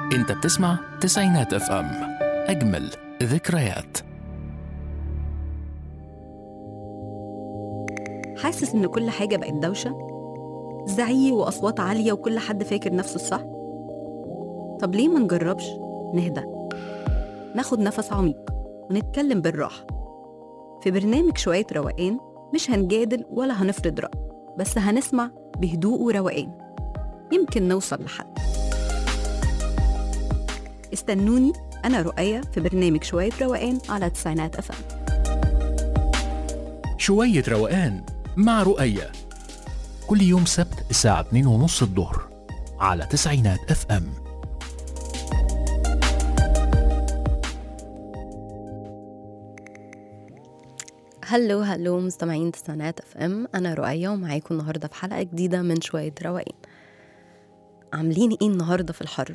انت بتسمع تسعينات اف ام، اجمل ذكريات. حاسس إن كل حاجة بقت دوشة، زعيق وأصوات عالية وكل حد فاكر نفسه الصح؟ طب ليه ما نجربش نهدى، ناخد نفس عميق ونتكلم بالراحة في برنامج شوية روقان؟ مش هنجادل ولا هنفرض رأي، بس هنسمع بهدوء وروقان، يمكن نوصل لحد. استنوني أنا رؤية في برنامج شوية روقان على تسعينات أف أم. شوية روقان مع رؤية، كل يوم سبت الساعة 2:30 الظهر على تسعينات اف ام. هلو مستمعين تسعينات اف ام، انا رؤية ومعاكم النهارده في حلقة جديدة من شوية روقان. عاملين ايه النهارده في الحر؟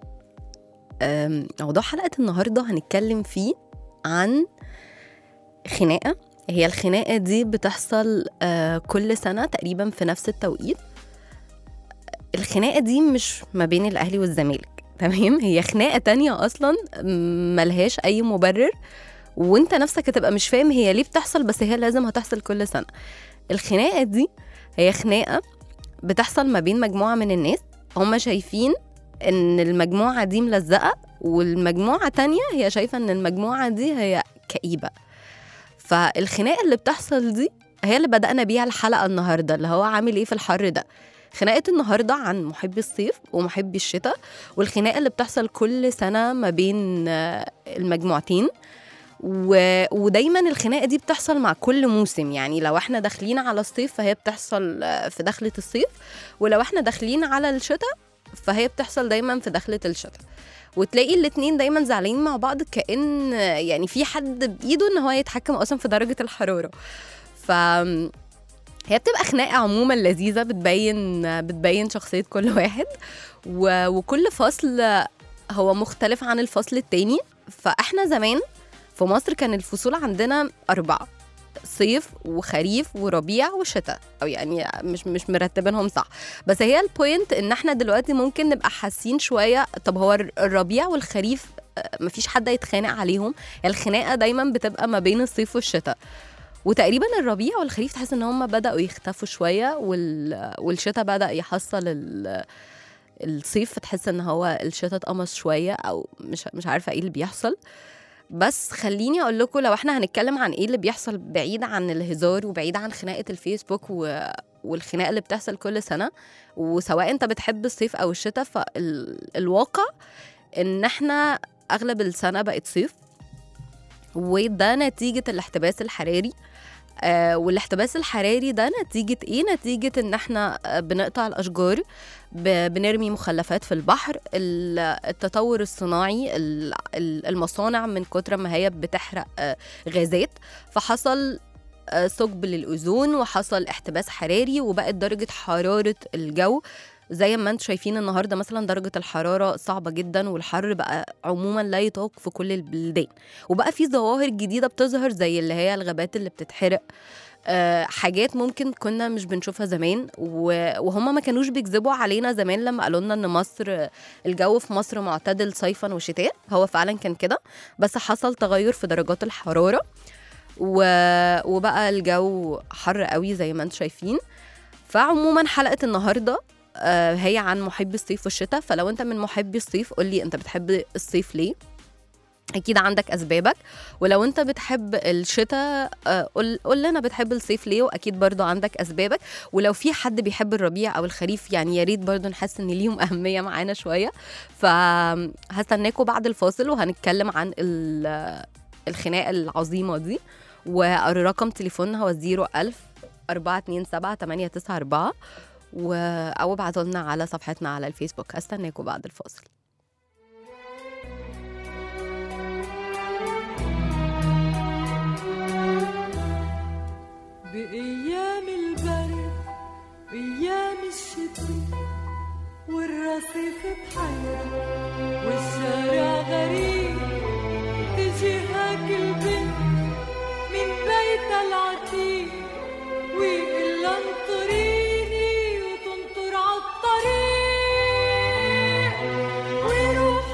موضوع حلقة النهارده هنتكلم فيه عن خناقة. هي الخناقة دي بتحصل كل سنة تقريبا في نفس التوقيت. الخناقة دي مش ما بين الأهلي والزمالك، تمام؟ هي خناقة تانية أصلا ملهاش أي مبرر، وانت نفسك هتبقى مش فاهم هي ليه بتحصل، بس هي لازم هتحصل كل سنة. الخناقة دي هي خناقة بتحصل ما بين مجموعة من الناس، هم شايفين ان المجموعة دي ملزقة، والمجموعة تانية هي شايفة ان المجموعة دي هي كئيبة. فالخناقة اللي بتحصل دي هي اللي بدأنا بيها الحلقة النهاردة، اللي هو عامل ايه في الحر ده. خناقة النهاردة عن محبي الصيف ومحبي الشتاء، والخناقة اللي بتحصل كل سنة ما بين المجموعتين. ودايما الخناقة دي بتحصل مع كل موسم، يعني لو احنا داخلين على الصيف فهي بتحصل في دخلة الصيف، ولو احنا داخلين على الشتاء فهي بتحصل دايما في دخلة الشتاء. وتلاقي الاتنين دايما زعلين مع بعض، كأن يعني في حد بإيده ان هو يتحكم اصلا في درجة الحرارة. هي بتبقى خناقة عموما لذيذة، بتبين شخصية كل واحد، وكل فصل هو مختلف عن الفصل التاني. فاحنا زمان في مصر كان الفصول عندنا 4: صيف وخريف وربيع وشتاء، او يعني مش مرتبينهم صح. بس هي البوينت ان احنا دلوقتي ممكن نبقى حاسين شوية، طب هو الربيع والخريف مفيش حد يتخانق عليهم. الخناقة دايما بتبقى ما بين الصيف والشتاء، وتقريبا الربيع والخريف تحس ان هم بدأوا يختفوا شوية، والشتاء بدأ يحصل الصيف، فتحس ان هو الشتاء اتقمص شوية، او مش عارفة ايه اللي بيحصل. بس خليني اقول لكم، لو احنا هنتكلم عن ايه اللي بيحصل بعيد عن الهزار وبعيد عن خناقة الفيسبوك والخناقة اللي بتحصل كل سنة، وسواء انت بتحب الصيف او الشتاء، فالواقع ان احنا اغلب السنة بقت صيف، وده نتيجة الاحتباس الحراري. والاحتباس الحراري ده نتيجة ايه؟ نتيجة ان احنا بنقطع الاشجار، بنرمي مخلفات في البحر، التطور الصناعي، المصانع من كتر ما هي بتحرق غازات، فحصل ثقب للأوزون وحصل احتباس حراري، وبقت درجة حرارة الجو زي ما انتم شايفين النهاردة. مثلا درجة الحرارة صعبة جدا، والحر بقى عموما لا يطاق في كل البلدان، وبقى في ظواهر جديدة بتظهر زي اللي هي الغابات اللي بتتحرق، حاجات ممكن كنا مش بنشوفها زمان. وهم ما كانوش بيكذبوا علينا زمان لما قالوا لنا ان مصر الجو في مصر معتدل صيفا وشتاء، هو فعلا كان كده، بس حصل تغير في درجات الحرارة وبقى الجو حر قوي زي ما انتم شايفين. فعموما حلقة النهاردة هي عن محبي الصيف والشتاء. فلو انت من محبي الصيف قولي انت بتحب الصيف ليه، اكيد عندك اسبابك. ولو انت بتحب الشتاء قول لنا بتحب الصيف ليه، واكيد برضو عندك اسبابك. ولو في حد بيحب الربيع او الخريف، يعني يا ريت برضو نحس ان ليهم اهمية معانا شوية. فهستناكم بعد الفاصل وهنتكلم عن الخناقة العظيمة دي. والرقم تليفوننا هو 01000-427-894، أو ابعتوا لنا على صفحتنا على الفيسبوك. هستناكم بعد الفاصل. بأيام البرد أيام الشتاء، والرصيف بحيرة والشارع غريب، تجيهاك البنت من بيتها العتيق ويقول لها انطريني وتنطر عالطريق، ويروح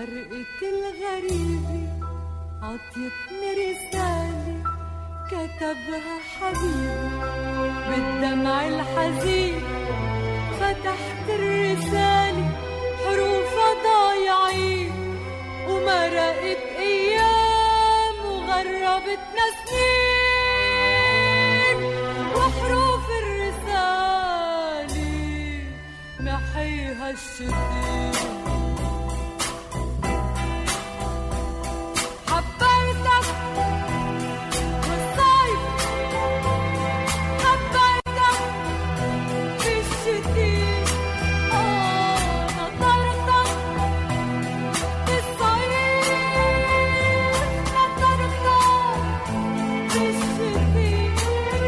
ورقة الغريبة عطيتني رسالة كتبها حبيبي بالدمع الحزين، فتحت الرسالة حروفها ضايعين، ومرقت أيام وغربتنا سنين، وحروف الرسالة محيها الشتين. حبيتك بالصيف، حبيتك بالشتين، نطرتك بالصيف، نطرتك بالشتين،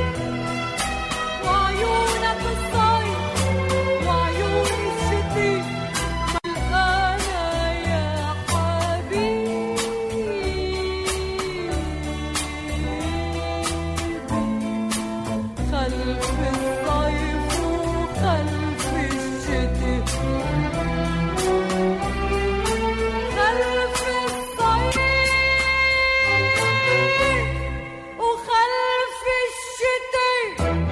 وعيونك الصيف وعيون الشتين ملقانا يا حبيبي. خلف الصيف وخلف الشتاء، خلف الصيف وخلف الشتاء.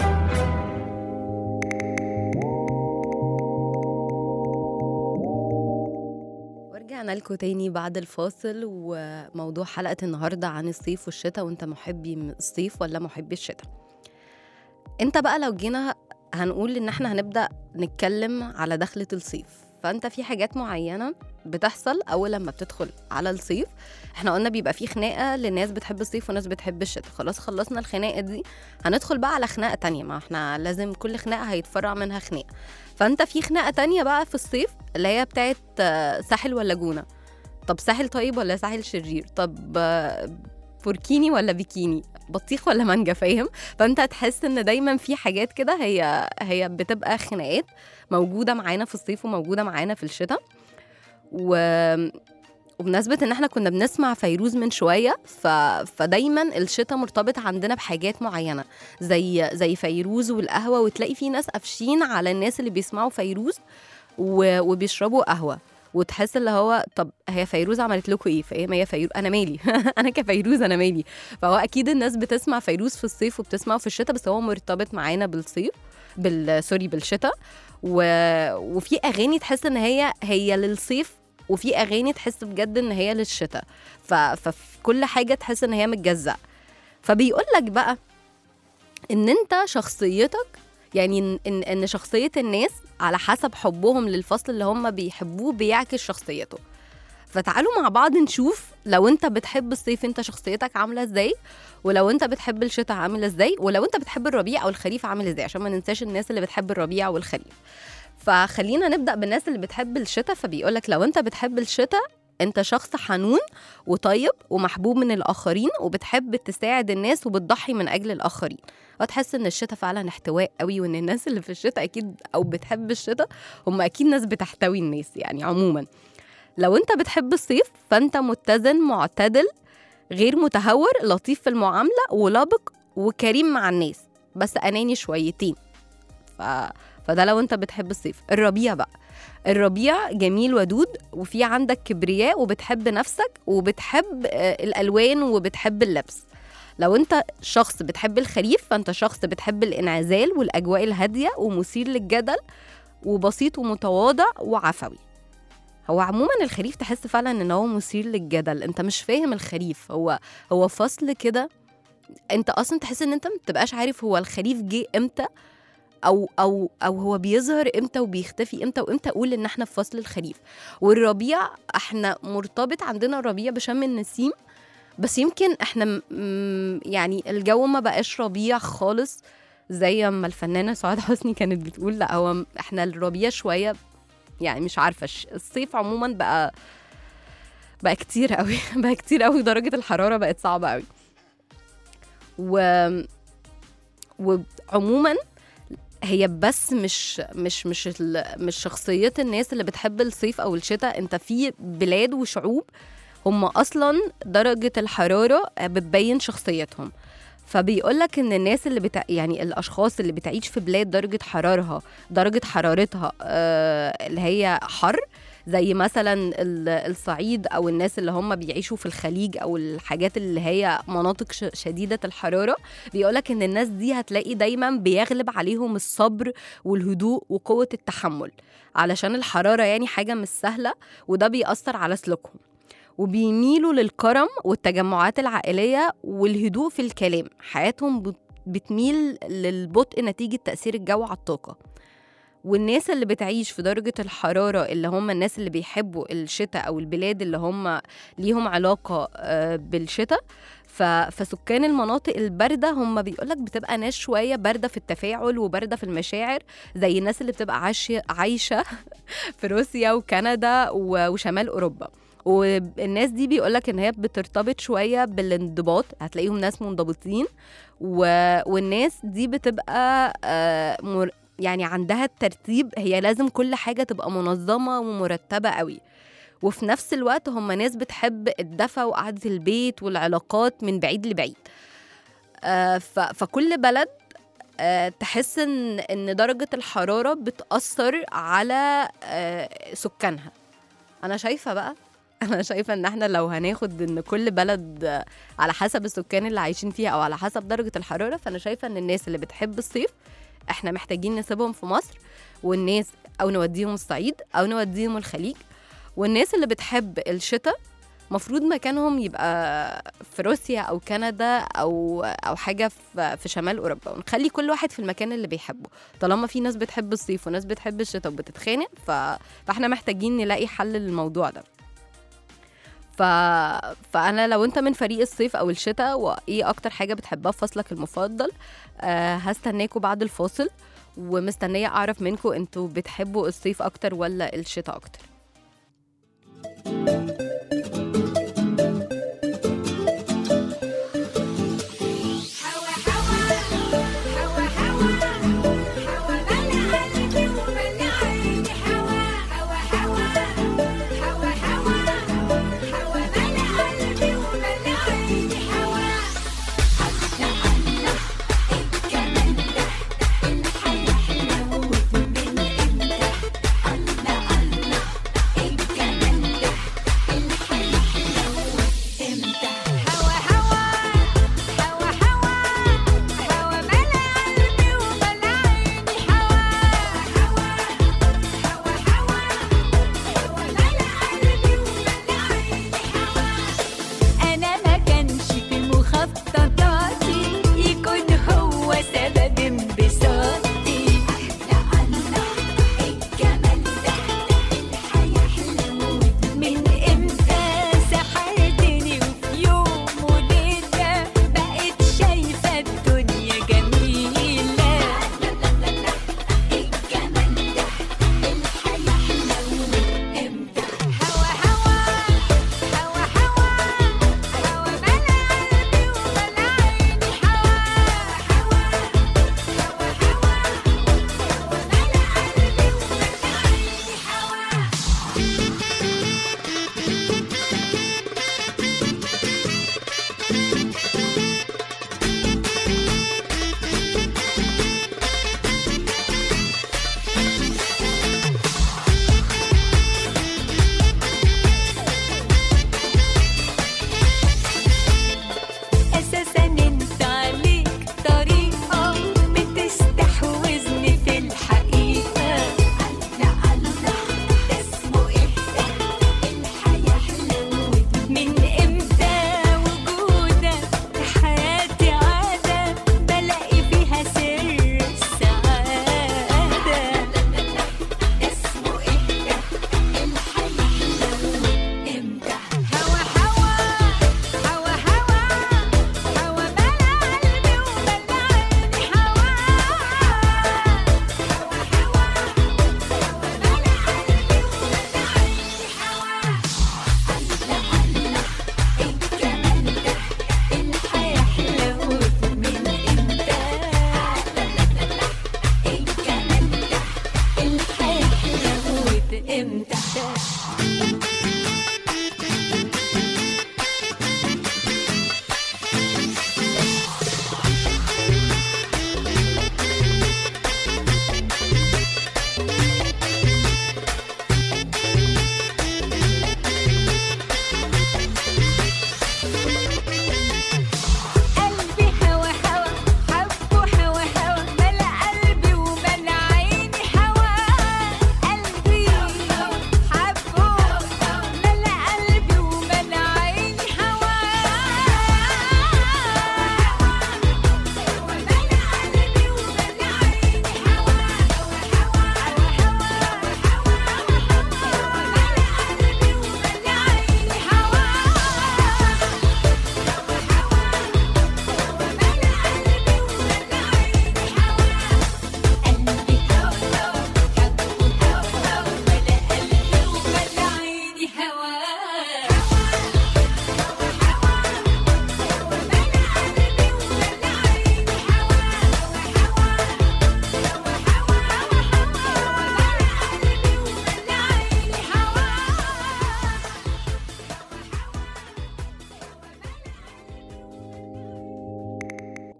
ورجعنا لكم تاني بعد الفاصل، وموضوع حلقة النهاردة عن الصيف والشتاء، وانت محبي الصيف ولا محبي الشتاء؟ انت بقى لو جينا هنقول ان احنا هنبدأ نتكلم على دخلة الصيف، فانت في حاجات معينة بتحصل اول لما بتدخل على الصيف. احنا قلنا بيبقى في خناقة لناس بتحب الصيف وناس بتحب الشتاء، خلاص خلصنا الخناقة دي، هندخل بقى على خناقة تانية، ما احنا لازم كل خناقة هيتفرع منها خناقة. فانت في خناقة تانية بقى في الصيف اللي هي بتاعت ساحل ولا جونة. طب ساحل طيب ولا ساحل شرير؟ طب بوركيني ولا بيكيني؟ بطيخ ولا مانجا؟ فاهم؟ فانت هتحس ان دايما في حاجات كده هي بتبقى خناقات موجودة معانا في الصيف وموجودة معانا في الشتاء. وبمناسبة ان احنا كنا بنسمع فيروز من شوية، فدايما الشتاء مرتبط عندنا بحاجات معينة زي فيروز والقهوة، وتلاقي في ناس قافشين على الناس اللي بيسمعوا فيروز وبيشربوا قهوة، وتحس اللي هو طب هي فيروز عملت لكم ايه؟ فايه ما هي فيروز، انا مالي انا كفيروز انا مالي. فهو اكيد الناس بتسمع فيروز في الصيف وبتسمعه في الشتاء، بس هو مرتبط معانا بالصيف بالشتاء. وفي اغاني تحس ان هي للصيف، وفي اغاني تحس بجد ان هي للشتاء. ففي كل حاجه تحس ان هي متجزأ. فبيقول لك بقى ان انت شخصيتك، يعني ان شخصيه الناس على حسب حبهم للفصل اللي هم بيحبوه بيعكس شخصيته. فتعالوا مع بعض نشوف لو انت بتحب الصيف انت شخصيتك عامله ازاي، ولو انت بتحب الشتاء عامل ازاي، ولو انت بتحب الربيع او الخريف عامل ازاي، عشان ما ننساش الناس اللي بتحب الربيع والخريف. فخلينا نبدأ بالناس اللي بتحب الشتاء. فبيقولك لو انت بتحب الشتاء انت شخص حنون وطيب ومحبوب من الآخرين، وبتحب تساعد الناس وبتضحي من أجل الآخرين. وتحس ان الشتاء فعلا احتواء قوي، وان الناس اللي في الشتاء اكيد او بتحب الشتاء هم اكيد ناس بتحتوي الناس يعني عموما. لو انت بتحب الصيف فانت متزن معتدل غير متهور، لطيف في المعاملة ولبق وكريم مع الناس، بس أناني شويتين. فده لو انت بتحب الصيف. الربيع بقى، الربيع جميل ودود، وفي عندك كبرياء وبتحب نفسك وبتحب الألوان وبتحب اللبس. لو انت شخص بتحب الخريف فانت شخص بتحب الانعزال والأجواء الهادية ومثير للجدل وبسيط ومتواضع وعفوي. هو عموما الخريف تحس فعلا ان هو مثير للجدل. انت مش فاهم الخريف، هو فصل كده انت اصلا تحس ان انت متبقاش عارف هو الخريف جه امتى او هو بيظهر امتى وبيختفي امتى، وامتى اقول ان احنا في فصل الخريف. والربيع احنا مرتبط عندنا الربيع بشم النسيم، بس يمكن احنا يعني الجو ما بقاش ربيع خالص زي ما الفنانة سعاد حسني كانت بتقول. لا هو احنا الربيع شوية يعني مش عارفة. الصيف عموما بقى كتير قوي بقى كتير قوي، درجة الحرارة بقت صعبة قوي. وعموما هي بس مش شخصية الناس اللي بتحب الصيف أو الشتاء. انت في بلاد وشعوب هم أصلا درجة الحرارة بتبين شخصيتهم. فبيقولك ان الناس اللي يعني الاشخاص اللي بتعيش في بلاد درجة حرارتها اللي هي حر، زي مثلا الصعيد أو الناس اللي هم بيعيشوا في الخليج أو الحاجات اللي هي مناطق شديدة الحرارة، بيقولك إن الناس دي هتلاقي دايما بيغلب عليهم الصبر والهدوء وقوة التحمل، علشان الحرارة يعني حاجة مش سهلة، وده بيأثر على سلوكهم، وبيميلوا للكرم والتجمعات العائلية والهدوء في الكلام. حياتهم بتميل للبطء نتيجة تأثير الجو على الطاقة. والناس اللي بتعيش في درجة الحرارة اللي هم الناس اللي بيحبوا الشتاء أو البلاد اللي هم ليهم علاقة بالشتاء، فسكان المناطق الباردة هم بيقولك بتبقى ناس شوية باردة في التفاعل وباردة في المشاعر، زي الناس اللي بتبقى عايشة في روسيا وكندا وشمال أوروبا. والناس دي بيقولك إن هي بترتبط شوية بالانضباط، هتلاقيهم ناس منضبطين، والناس دي بتبقى يعني عندها الترتيب، هي لازم كل حاجة تبقى منظمة ومرتبة قوي. وفي نفس الوقت هم ناس بتحب الدفى وقعدة البيت والعلاقات من بعيد لبعيد. فكل بلد تحس إن درجة الحرارة بتأثر على سكانها. أنا شايفة إن احنا لو هناخد إن كل بلد على حسب السكان اللي عايشين فيها أو على حسب درجة الحرارة، فأنا شايفة إن الناس اللي بتحب الصيف احنا محتاجين نسيبهم في مصر، والناس أو نوديهم الصعيد أو نوديهم الخليج. والناس اللي بتحب الشتاء مفروض مكانهم يبقى في روسيا أو كندا أو حاجة في شمال أوروبا، ونخلي كل واحد في المكان اللي بيحبه. طالما في ناس بتحب الصيف وناس بتحب الشتاء وبتتخانق، فاحنا محتاجين نلاقي حل للموضوع ده. فأنا لو أنت من فريق الصيف أو الشتاء، وإيه أكتر حاجة بتحبها في فصلك المفضل، هستناكوا بعد الفاصل، ومستنية أعرف منكم أنتوا بتحبوا الصيف أكتر ولا الشتاء أكتر.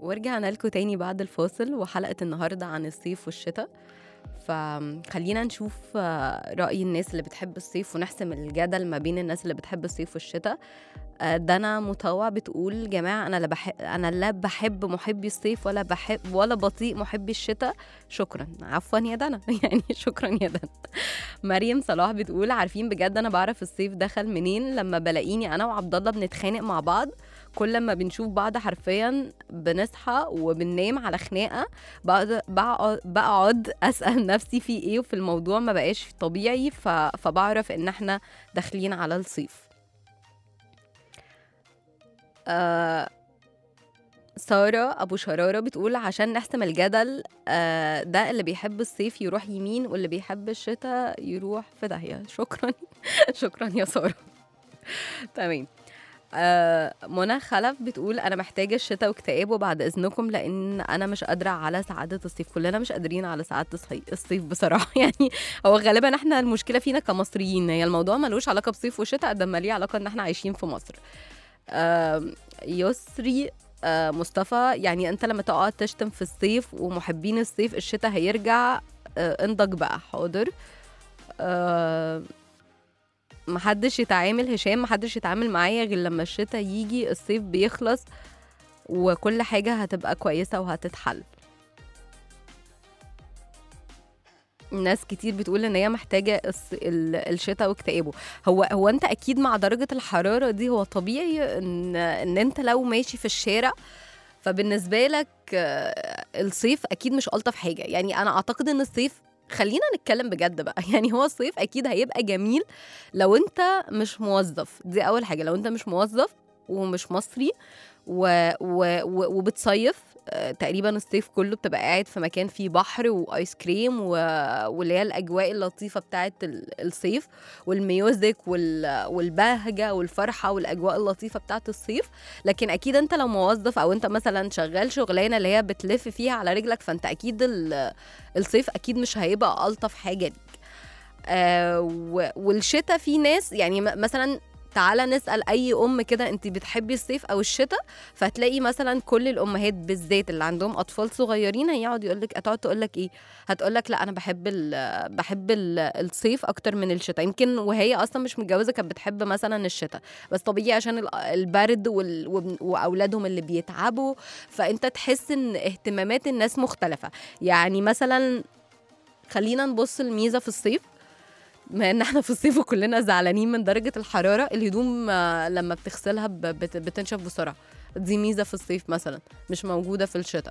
ورجعنا لكم تاني بعد الفاصل، وحلقة النهاردة عن الصيف والشتاء. فخلينا نشوف رأي الناس اللي بتحب الصيف ونحسم الجدل ما بين الناس اللي بتحب الصيف والشتاء. دانا مطوع بتقول: جماعة أنا لا بحب محبي الصيف ولا بطيء محبي الشتاء. شكرا. عفوا يا دانا يعني شكرا يا دانا. مريم صلاح بتقول: عارفين بجد أنا بعرف الصيف دخل منين؟ لما بلاقيني أنا وعبد الله بنتخانق مع بعض، كل ما بنشوف بعض حرفيا بنصحى وبننام على خناقة. بقعد أسأل نفسي في إيه، وفي الموضوع ما بقاش طبيعي، فبعرف إن احنا داخلين على الصيف. سارة أبو شرارة بتقول: عشان نحسم الجدل، ده اللي بيحب الصيف يروح يمين، واللي بيحب الشتاء يروح في داهية. شكرا شكرا يا سارة. تمام. منى خلف بتقول: أنا محتاجة الشتاء واكتئابه بعد إذنكم، لأن أنا مش قادرة على سعادة الصيف. كلنا مش قادرين على سعادة الصيف بصراحة. يعني هو غالبا احنا المشكلة فينا كمصريين، هي الموضوع ملوش علاقة بصيف وشتاء قد ما ليه علاقة إن احنا عايشين في مصر. يسري مصطفى: يعني أنت لما تقعد تشتم في الصيف ومحبين الصيف، الشتاء هيرجع. انضج بقى. حاضر. محدش يتعامل هشام محدش يتعامل معايا غير لما الشتاء يجي، الصيف بيخلص وكل حاجة هتبقى كويسة وهتتحل. ناس كتير بتقول ان هي محتاجة الشتاء واكتئابه. هو انت اكيد مع درجة الحرارة دي، هو طبيعي ان انت لو ماشي في الشارع فبالنسبة لك الصيف اكيد مش ألطف حاجة. يعني انا اعتقد ان الصيف، خلينا نتكلم بجد بقى، يعني هو الصيف اكيد هيبقى جميل لو انت مش موظف. دي اول حاجة. لو انت مش موظف ومش مصري وبتصيف، تقريبا الصيف كله بتبقى قاعد في مكان فيه بحر وايس كريم واللي هي الاجواء اللطيفه بتاعه الصيف والميوزك والبهجه والفرحه والاجواء اللطيفه بتاعه الصيف. لكن اكيد انت لو موظف او انت مثلا شغال شغلانه اللي هي بتلف فيها على رجلك، فانت اكيد الصيف اكيد مش هيبقى الطف حاجه ليك. والشتاء في ناس، يعني مثلا تعالى نسأل أي أم كده أنت بتحبي الصيف أو الشتاء، فهتلاقي مثلا كل الأمهات بالذات اللي عندهم أطفال صغيرين هتقعد تقولك إيه؟ هتقولك لا أنا بحب الصيف أكتر من الشتاء. يمكن وهي أصلا مش متجوزة كانت بتحب مثلا الشتاء، بس طبيعي عشان البرد وأولادهم اللي بيتعبوا، فأنت تحس إن اهتمامات الناس مختلفة. يعني مثلا خلينا نبص الميزة في الصيف، ما ان احنا في الصيف وكلنا زعلانين من درجة الحرارة، الهدوم لما بتغسلها بتنشف بسرعة. دي ميزة في الصيف مثلا مش موجودة في الشتاء.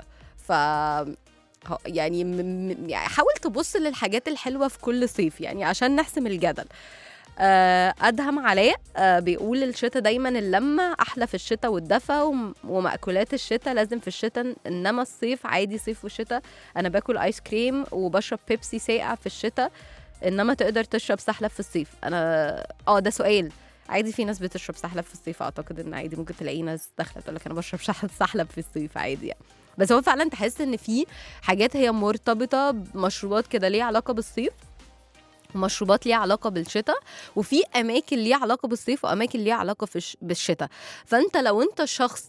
يعني حاول تبص للحاجات الحلوة في كل صيف يعني عشان نحسم الجدل. أدهم علاء بيقول: الشتاء دايما اللمة أحلى في الشتاء والدفى ومأكولات الشتاء لازم في الشتاء، إنما الصيف عادي صيف وشتاء. أنا باكل آيس كريم وبشرب بيبسي ساقع في الشتاء، انما تقدر تشرب سحلب في الصيف. انا ده سؤال عادي. في ناس بتشرب سحلب في الصيف، اعتقد ان عادي ممكن تلاقي ناس داخله تقول لك انا بشرب سحلب في الصيف عادي يعني. بس هو فعلا تحس ان في حاجات هي مرتبطه بمشروبات كده ليها علاقه بالصيف، ومشروبات ليها علاقه بالشتاء، وفي اماكن ليها علاقه بالصيف واماكن ليها علاقه بالشتاء. فانت لو انت شخص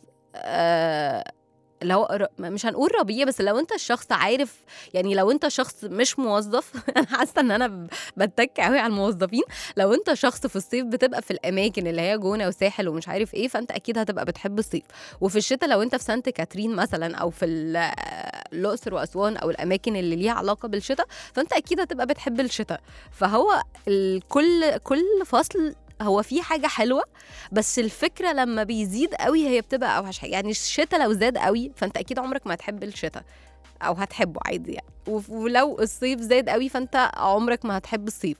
لو مش هنقول ربيع، بس لو انت الشخص عارف، يعني لو انت شخص مش موظف انا حاسه ان انا بتك قوي على الموظفين. لو انت شخص في الصيف بتبقى في الاماكن اللي هي جونه وساحل ومش عارف ايه، فانت اكيد هتبقى بتحب الصيف. وفي الشتاء لو انت في سانت كاترين مثلا او في الاقصر واسوان او الاماكن اللي ليها علاقه بالشتاء، فانت اكيد هتبقى بتحب الشتاء. فهو كل فصل هو في حاجة حلوة، بس الفكرة لما بيزيد قوي هي بتبقى أوحش حاجة. يعني الشتاء لو زاد قوي فأنت أكيد عمرك ما هتحب الشتاء أو هتحبه عادي يعني. ولو الصيف زاد قوي فأنت عمرك ما هتحب الصيف.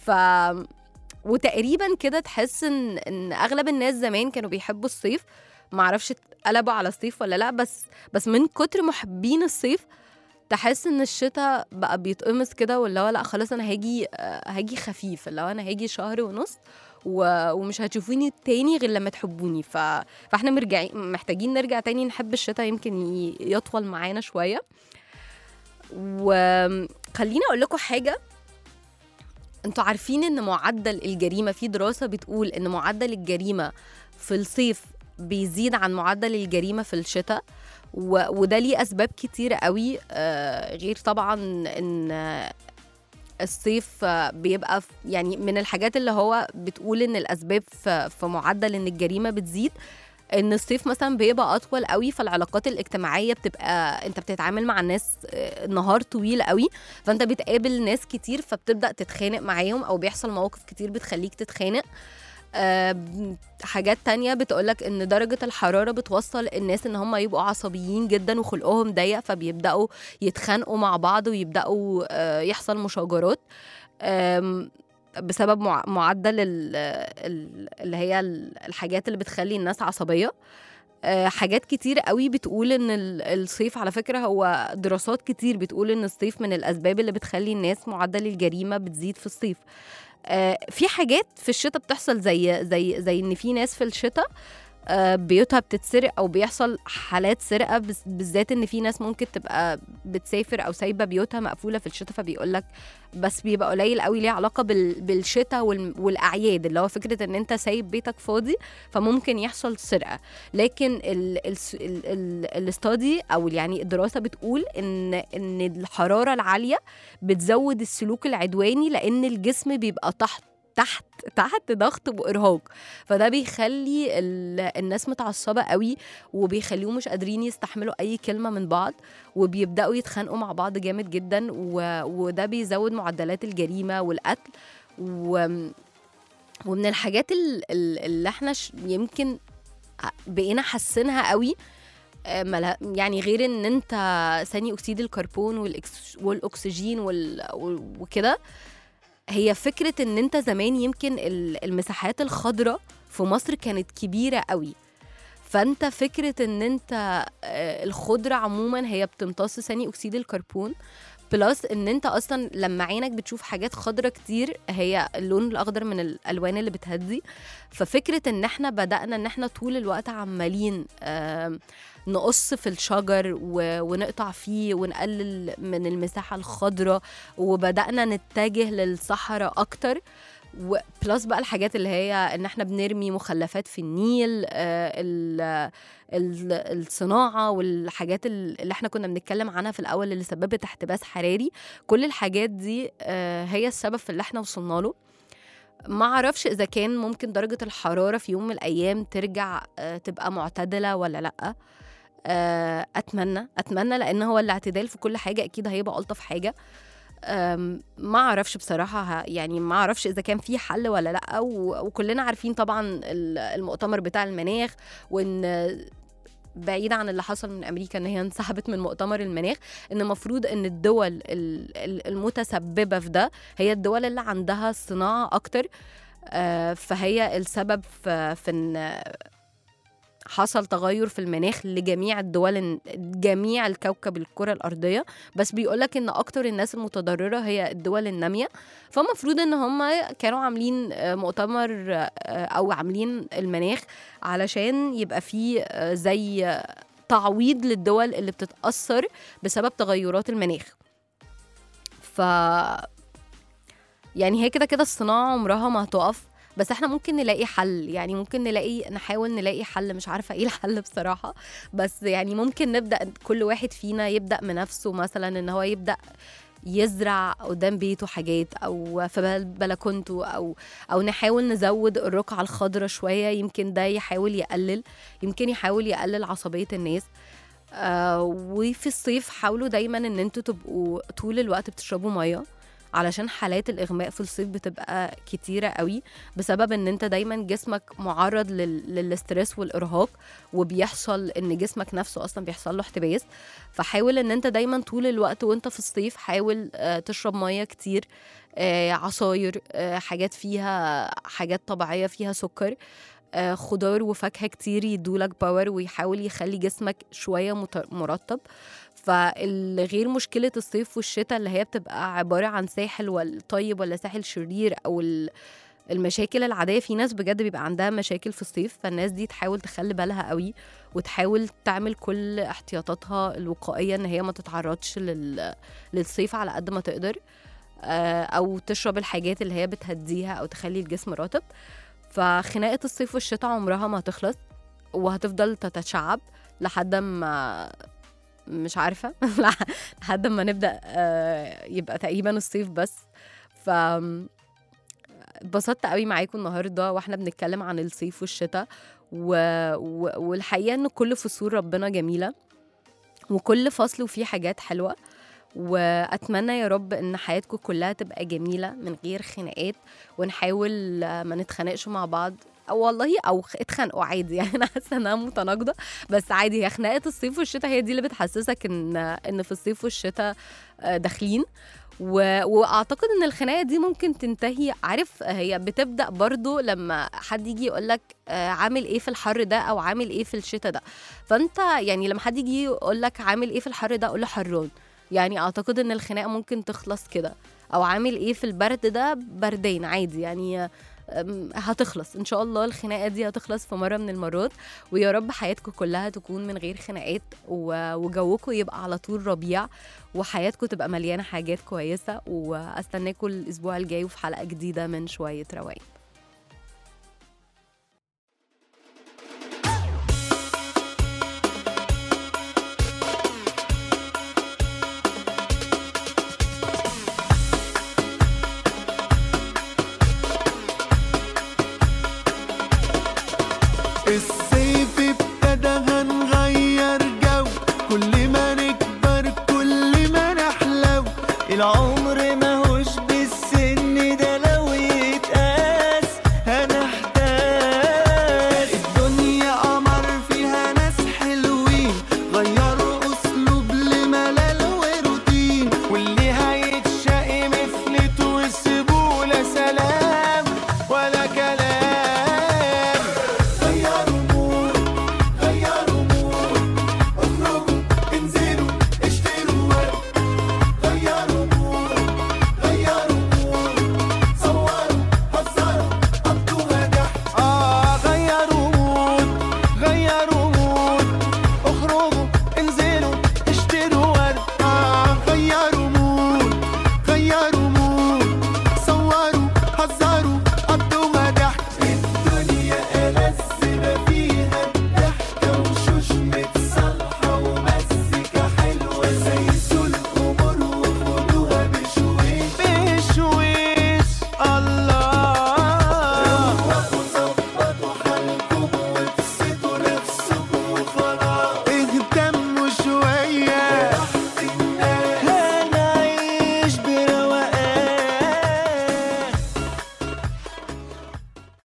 وتقريبا كده تحس إن أغلب الناس زمان كانوا بيحبوا الصيف، معرفش قلبوا على الصيف ولا لا، بس من كتر محبين الصيف تحس ان الشتاء بقى بيتقمص كده، ولا هو لا خلاص انا هاجي خفيف، اللي هو انا هاجي شهر ونص ومش هتشوفوني تاني غير لما تحبوني. فاحنا محتاجين نرجع تاني نحب الشتاء، يمكن يطول معانا شوية. وخليني اقول لكم حاجة، انتوا عارفين ان معدل الجريمة، في دراسة بتقول ان معدل الجريمة في الصيف بيزيد عن معدل الجريمة في الشتاء. وده ليه اسباب كتيره قوي، غير طبعا ان الصيف بيبقى يعني من الحاجات اللي هو بتقول ان الاسباب في معدل ان الجريمه بتزيد، ان الصيف مثلا بيبقى اطول قوي، فالعلاقات الاجتماعيه بتبقى انت بتتعامل مع الناس نهار طويل قوي، فانت بتقابل ناس كتير فبتبدا تتخانق معاهم او بيحصل مواقف كتير بتخليك تتخانق. حاجات تانية بتقولك ان درجة الحرارة بتوصل الناس ان هم يبقوا عصبيين جدا وخلقهم ضيق، فبيبدأوا يتخانقوا مع بعض ويبدأوا يحصل مشاجرات بسبب معدل اللي هي الحاجات اللي بتخلي الناس عصبية. حاجات كتير قوي بتقول ان الصيف، على فكرة هو دراسات كتير بتقول ان الصيف من الاسباب اللي بتخلي الناس معدل الجريمة بتزيد في الصيف. في حاجات في الشتاء بتحصل زي ان في ناس في الشتاء بيوتها بتتسرق او بيحصل حالات سرقه، بالذات ان في ناس ممكن تبقى بتسافر او سايبه بيوتها مقفوله في الشتاء، فبيقول لك بس بيبقى قليل قوي ليه علاقه بالشتاء والاعياد، اللي هو فكره ان انت سايب بيتك فاضي فممكن يحصل سرقه. لكن الاستادي او يعني الدراسه بتقول ان الحراره العاليه بتزود السلوك العدواني، لان الجسم بيبقى تحت ضغط وارهاق، فده بيخلي الناس متعصبه قوي وبيخليهم مش قادرين يستحملوا اي كلمه من بعض، وبيبداوا يتخانقوا مع بعض جامد جدا، وده بيزود معدلات الجريمه والقتل. ومن الحاجات اللي احنا يمكن بقينا حاسينها قوي، يعني غير ان انت ثاني اكسيد الكربون والاكسجين وكده، هي فكرة ان انت زمان يمكن المساحات الخضراء في مصر كانت كبيرة قوي، فانت فكرة ان انت الخضرة عموما هي بتمتص ثاني اكسيد الكربون، بلس ان انت اصلا لما عينك بتشوف حاجات خضرة كتير هي اللون الاخضر من الالوان اللي بتهدي. ففكرة ان احنا بدأنا ان احنا طول الوقت عمالين نقص في الشجر ونقطع فيه ونقلل من المساحة الخضراء، وبدأنا نتجه للصحراء اكتر، وبلس بقى الحاجات اللي هي ان احنا بنرمي مخلفات في النيل، الصناعة والحاجات اللي احنا كنا بنتكلم عنها في الأول اللي سببت احتباس حراري. كل الحاجات دي هي السبب في اللي احنا وصلنا له. ما عرفش إذا كان ممكن درجة الحرارة في يوم من الأيام ترجع تبقى معتدلة ولا لأ. أتمنى لأن هو الاعتدال في كل حاجة أكيد هيبقى ألطف حاجة. ما عرفش بصراحة، يعني ما عرفش إذا كان في حل ولا لأ. وكلنا عارفين طبعا المؤتمر بتاع المناخ، وإن بعيد عن اللي حصل من أمريكا إن هي انسحبت من مؤتمر المناخ، إن المفروض إن الدول المتسببة في ده هي الدول اللي عندها صناعة أكتر، فهي السبب في إن حصل تغير في المناخ لجميع الدول، جميع الكوكب الكرة الأرضية. بس بيقولك إن أكتر الناس المتضررة هي الدول النامية، فمفروض إن هم كانوا عاملين مؤتمر أو عاملين المناخ علشان يبقى فيه زي تعويض للدول اللي بتتأثر بسبب تغيرات المناخ. يعني هي كده الصناعة عمرها ما هتقف، بس احنا ممكن نلاقي حل، يعني ممكن نحاول نلاقي حل. مش عارفة ايه الحل بصراحة، بس يعني ممكن نبدأ كل واحد فينا يبدأ من نفسه، مثلا ان هو يبدأ يزرع قدام بيته حاجات او في بلكونته، او نحاول نزود الرقعة الخضراء شوية، يمكن ده يحاول يقلل عصبية الناس. وفي الصيف حاولوا دايما ان انتوا تبقوا طول الوقت بتشربوا مية، علشان حالات الإغماء في الصيف بتبقى كتيرة قوي، بسبب ان انت دايما جسمك معرض للستريس والإرهاق، وبيحصل ان جسمك نفسه اصلا بيحصل له احتباس. فحاول ان انت دايما طول الوقت وانت في الصيف حاول تشرب مية كتير، عصاير، حاجات طبيعية فيها سكر، خضار وفاكهة كتير يدولك باور ويحاول يخلي جسمك شوية مرطب. فالغير مشكلة الصيف والشتاء اللي هي بتبقى عبارة عن ساحل والطيب ولا ساحل شرير، أو المشاكل العادية. في ناس بجد بيبقى عندها مشاكل في الصيف، فالناس دي تحاول تخلي بالها قوي، وتحاول تعمل كل احتياطاتها الوقائية ان هي ما تتعرضش للصيف على قد ما تقدر، أو تشرب الحاجات اللي هي بتهديها أو تخلي الجسم رطب. فخناقة الصيف والشتاء عمرها ما هتخلص، وهتفضل تتشعب لحد ما مش عارفة لحد ما نبدأ يبقى تقريبا الصيف بس. ف اتبسطت قوي معاكم النهارده واحنا بنتكلم عن الصيف والشتاء والحقيقة ان كل فصول ربنا جميلة وكل فصل وفيه حاجات حلوة، واتمنى يا رب ان حياتكم كلها تبقى جميلة من غير خناقات، ونحاول ما نتخانقش مع بعض او والله او اتخانقوا عادي. يعني انا حاسه انها متناقضه بس عادي، هي خناقه الصيف والشتاء هي دي اللي بتحسسك ان في الصيف والشتاء داخلين. واعتقد ان الخناقه دي ممكن تنتهي، عارف هي بتبدا برضو لما حد يجي يقولك عامل ايه في الحر ده او عامل ايه في الشتاء ده، فانت يعني لما حد يجي يقولك عامل ايه في الحر ده قول له حران. يعني اعتقد ان الخناقه ممكن تخلص كده، او عامل ايه في البرد ده بردين عادي، يعني هتخلص ان شاء الله. الخناقه دي هتخلص في مره من المرات، ويا رب حياتكم كلها تكون من غير خناقات، وجوكم يبقى على طول ربيع، وحياتكم تبقى مليانه حاجات كويسه. واستناكم الاسبوع الجاي في حلقه جديده من شويه روايق. الصيف